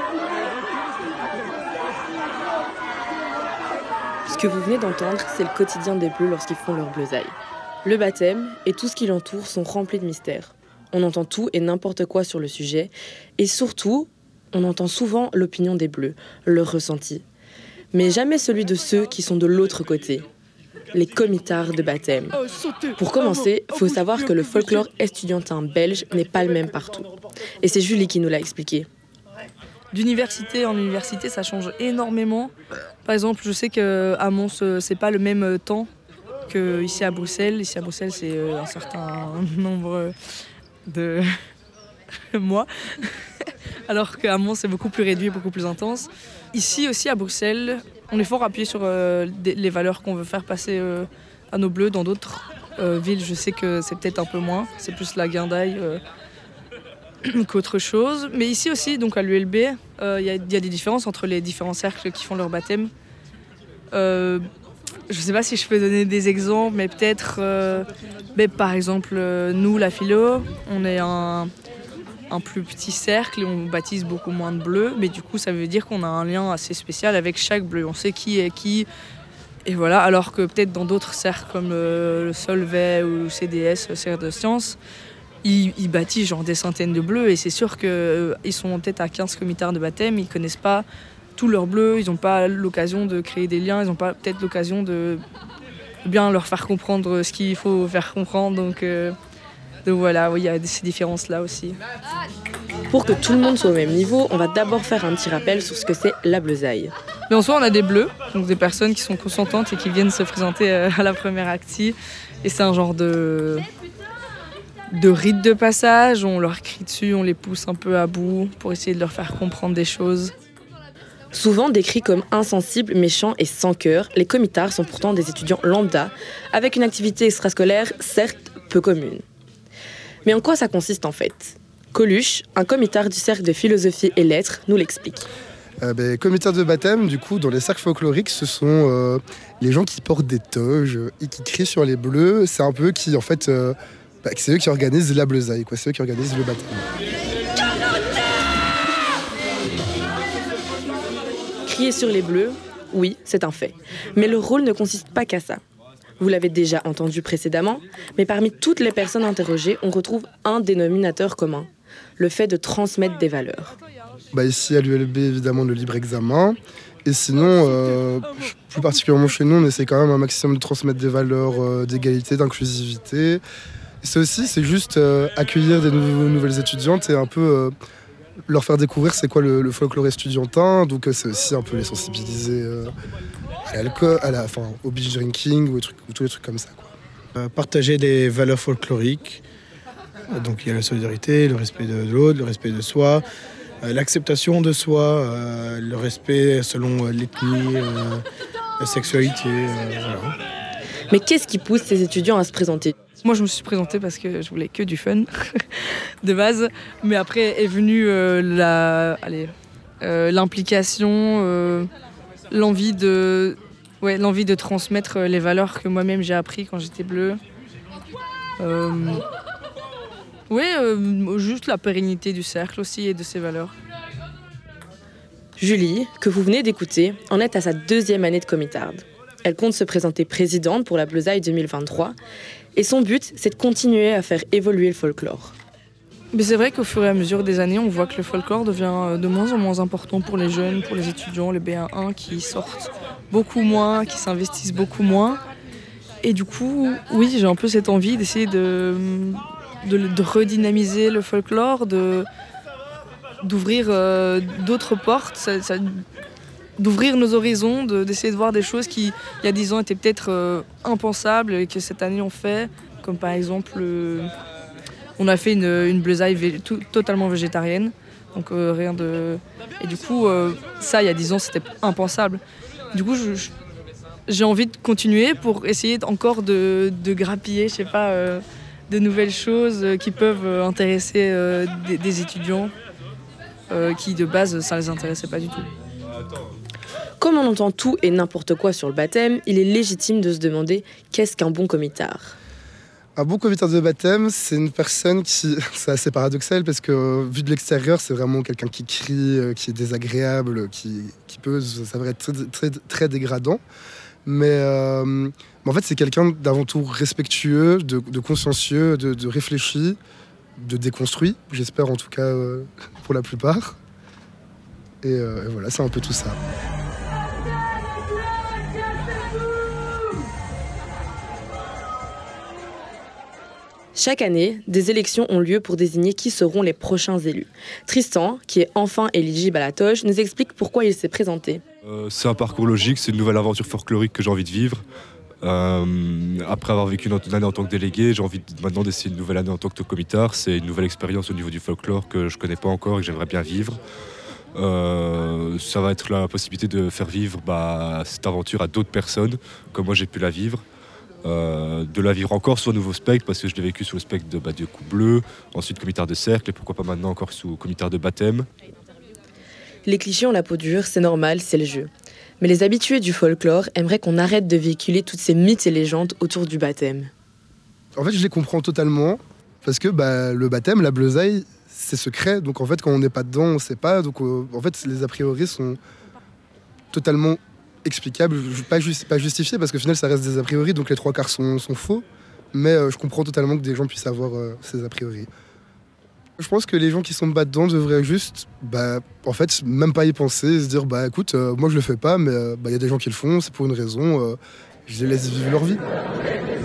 Ce que vous venez d'entendre, c'est le quotidien des Bleus lorsqu'ils font leur bleusaille. Le baptême et tout ce qui l'entoure sont remplis de mystères. On entend tout et n'importe quoi sur le sujet. Et surtout, on entend souvent l'opinion des Bleus, leur ressenti. Mais jamais celui de ceux qui sont de l'autre côté, les comitards de baptême. Pour commencer, il faut savoir que le folklore estudiantin belge n'est pas le même partout. Et c'est Julie qui nous l'a expliqué. D'université en université, ça change énormément. Par exemple, je sais qu'à Mons, c'est pas le même temps qu'ici à Bruxelles. Ici à Bruxelles, c'est un certain nombre de mois. Alors qu'à Mons, c'est beaucoup plus réduit, beaucoup plus intense. Ici aussi à Bruxelles, on est fort appuyé sur les valeurs qu'on veut faire passer à nos bleus. Dans d'autres villes, je sais que c'est peut-être un peu moins. C'est plus la guindaille qu'autre chose. Mais ici aussi, donc à l'ULB, il y a des différences entre les différents cercles qui font leur baptême. Je ne sais pas si je peux donner des exemples, mais peut-être, par exemple, nous, la philo, on est un plus petit cercle et on baptise beaucoup moins de bleus, mais du coup, ça veut dire qu'on a un lien assez spécial avec chaque bleu. On sait qui est qui. Et voilà, alors que peut-être dans d'autres cercles comme le Solvay ou le CDS, le cercle de sciences, ils baptisent genre des centaines de bleus et c'est sûr qu'ils sont peut-être à 15 comitards de baptême, ils ne connaissent pas tous leurs bleus, ils n'ont pas l'occasion de créer des liens, ils n'ont pas peut-être l'occasion de bien leur faire comprendre ce qu'il faut faire comprendre. Donc voilà, oui, il y a ces différences-là aussi. Pour que tout le monde soit au même niveau, on va d'abord faire un petit rappel sur ce que c'est la bleusaille. Mais en soi, on a des bleus, donc des personnes qui sont consentantes et qui viennent se présenter à la première acti. Et c'est un genre de rite de passage, on leur crie dessus, on les pousse un peu à bout pour essayer de leur faire comprendre des choses. Souvent décrits comme insensibles, méchants et sans cœur, les comitards sont pourtant des étudiants lambda, avec une activité extrascolaire certes peu commune. Mais en quoi ça consiste en fait ? Coluche, un comitard du cercle de philosophie et lettres, nous l'explique. Comitards de baptême, du coup, dans les cercles folkloriques, ce sont les gens qui portent des toges et qui crient sur les bleus. C'est un peu qui, en fait, c'est eux qui organisent la bleusaille, quoi. C'est eux qui organisent le baptême. Crier sur les bleus, oui, c'est un fait. Mais le rôle ne consiste pas qu'à ça. Vous l'avez déjà entendu précédemment, mais parmi toutes les personnes interrogées, on retrouve un dénominateur commun, le fait de transmettre des valeurs. Ici à l'ULB, évidemment, le libre examen. Et sinon, plus particulièrement chez nous, on essaie quand même un maximum de transmettre des valeurs d'égalité, d'inclusivité. Et c'est juste accueillir des nouvelles étudiantes et un peu leur faire découvrir c'est quoi le folklore estudiantin. Donc c'est aussi un peu les sensibiliser à l'alcool, au binge drinking ou tous les trucs comme ça, quoi. Partager des valeurs folkloriques. Donc il y a la solidarité, le respect de l'autre, le respect de soi, l'acceptation de soi, le respect selon l'ethnie, la sexualité. Voilà. Mais qu'est-ce qui pousse ces étudiants à se présenter ? Moi, je me suis présentée parce que je voulais que du fun, de base. Mais après est venue l'implication, l'envie de transmettre les valeurs que moi-même j'ai appris quand j'étais bleue. Juste la pérennité du cercle aussi et de ses valeurs. Julie, que vous venez d'écouter, en est à sa 2e année de comitarde. Elle compte se présenter présidente pour la Bleusaille 2023 et son but, c'est de continuer à faire évoluer le folklore. Mais c'est vrai qu'au fur et à mesure des années, on voit que le folklore devient de moins en moins important pour les jeunes, pour les étudiants, les B1-1 qui sortent beaucoup moins, qui s'investissent beaucoup moins. Et du coup, oui, j'ai un peu cette envie d'essayer de redynamiser le folklore, d'ouvrir d'autres portes, d'ouvrir nos horizons, d'essayer de voir des choses qui, il y a 10 ans, étaient peut-être impensables et que cette année on fait, comme par exemple, on a fait une bleusaille totalement végétarienne, donc rien de... Et du coup, ça, il y a 10 ans, c'était impensable. Du coup, j'ai envie de continuer pour essayer encore de grappiller, je sais pas, de nouvelles choses qui peuvent intéresser des étudiants qui, de base, ça les intéressait pas du tout. Comme on entend tout et n'importe quoi sur le baptême, il est légitime de se demander qu'est-ce qu'un bon comitard. Un bon commissaire de baptême, c'est une personne qui... C'est assez paradoxal parce que vu de l'extérieur, c'est vraiment quelqu'un qui crie, qui est désagréable, qui peut s'avérer être très dégradant. Mais en fait, c'est quelqu'un d'avant tout respectueux, de consciencieux, de réfléchi, de déconstruit, j'espère en tout cas pour la plupart. Et voilà, c'est un peu tout ça. Chaque année, des élections ont lieu pour désigner qui seront les prochains élus. Tristan, qui est enfin éligible à la toge, nous explique pourquoi il s'est présenté. C'est un parcours logique, c'est une nouvelle aventure folklorique que j'ai envie de vivre. Après avoir vécu une année en tant que délégué, j'ai envie maintenant d'essayer une nouvelle année en tant que comitard. C'est une nouvelle expérience au niveau du folklore que je ne connais pas encore et que j'aimerais bien vivre. Ça va être la possibilité de faire vivre cette aventure à d'autres personnes, comme moi j'ai pu la vivre. De la vivre encore sur un nouveau spectre, parce que je l'ai vécu sous le spectre de coup bleu, ensuite comitard de cercle, et pourquoi pas maintenant encore sous comitard de baptême. Les clichés ont la peau dure, c'est normal, c'est le jeu. Mais les habitués du folklore aimeraient qu'on arrête de véhiculer toutes ces mythes et légendes autour du baptême. En fait, je les comprends totalement, parce que le baptême, la bleusaille, c'est secret. Donc en fait, quand on n'est pas dedans, on ne sait pas. Donc en fait, les a priori sont totalement explicables, pas justifiés, parce qu'au final, ça reste des a priori, donc les 3/4 sont faux. Mais je comprends totalement que des gens puissent avoir ces a priori. Je pense que les gens qui sont pas dedans devraient juste, en fait, même pas y penser, et se dire, écoute, moi je le fais pas, mais y a des gens qui le font, c'est pour une raison, je les laisse vivre leur vie.